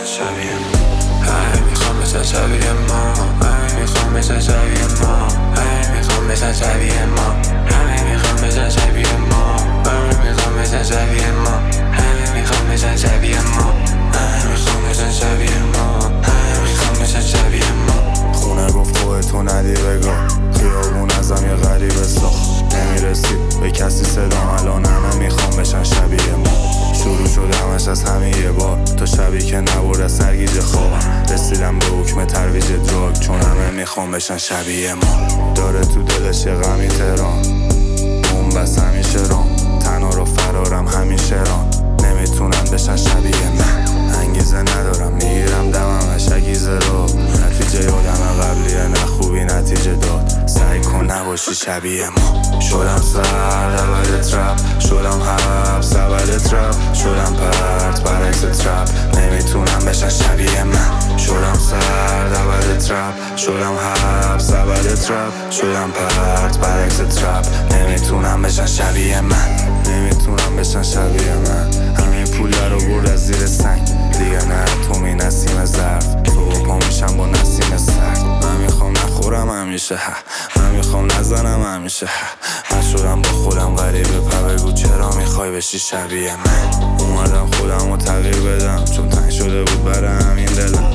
شبیه ما. همه میخوام بشن شبیه ما. همه میخوام بشن شبیه ما. همه میخوام بشن شبیه ما. همه میخوام بشن شبیه ما. همه میخوام بشن شبیه ما. همه میخوام بشن شبیه ما. همه میخوام بشن شبیه ما. همه میخوام بشن شبیه ما. خونه گفت خودتو ندی بگاه، خیابون ازم یه غریبه ساخت. نمیرسید به کسی صدام، الان همه میخوام بشن شبیه ما. شروع شد همش از همین یه بار، تو شبی که نبرد از سرگیجه خوابم. رسیدم به حکم ترویج دراگ، چون همه میخوام بشن شبیه ما. داره تو دلش یه غمی تهران، اون بس همیشه رام. تنها رو فرارم همیشه ران، نمیتونن بشن شبیه من. انگیزه ندارم میگیرم دممش اگیزه رو. نتیجه یادم قبلیه، نه خوبی نتیجه داد. سعی کن نباشی شبیه ما. شدم سرد اول ترپ، شدم حبس اول ترپ، شدم پرت برعکس ترپ، نمیتونم بشن شبیه من. شدم سرد اول ترپ، شدم حبس اول ترپ، شدم پرت برعکس ترپ، نمیتونم بشن شبیه من. نمیتونم بشن شبیه من. همین پول رو برد از زیر سنگ، دیگه نه تومی نسیم ظرف. تو پا میشم با نسیم سرد. من میخوام نخورم همیشه، من میخوام نزنم همیشه. من شدم با خودم غریبه، بگو چرا میخوای بشی شبیه من. اومدم خودم رو تغییر بدم، چون تنگ شده بود برای همین دلم.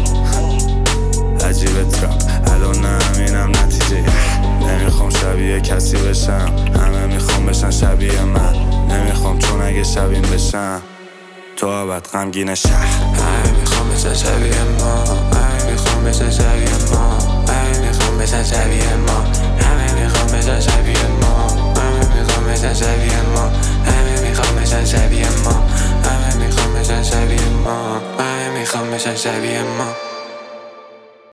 عجیبه ترپ الان همینم نتیجه. نمیخوام شبیه کسی بشم، همه میخوام بشن شبیه من. نمیخوام چون اگه شبیه بشم تو ابد غمگین شهر. همه میخوام بشن شبیه ما. همه میخوام بشن شبیه ما. همه میخوام بشن شبیه ما. همه میخوام بشن شبیه ما. همه میخوام بشن شبیه ما. همه میخوام بشن شبیه ما. همه میخوام بشن شبیه ما. همه میخوام بشن شبیه ما.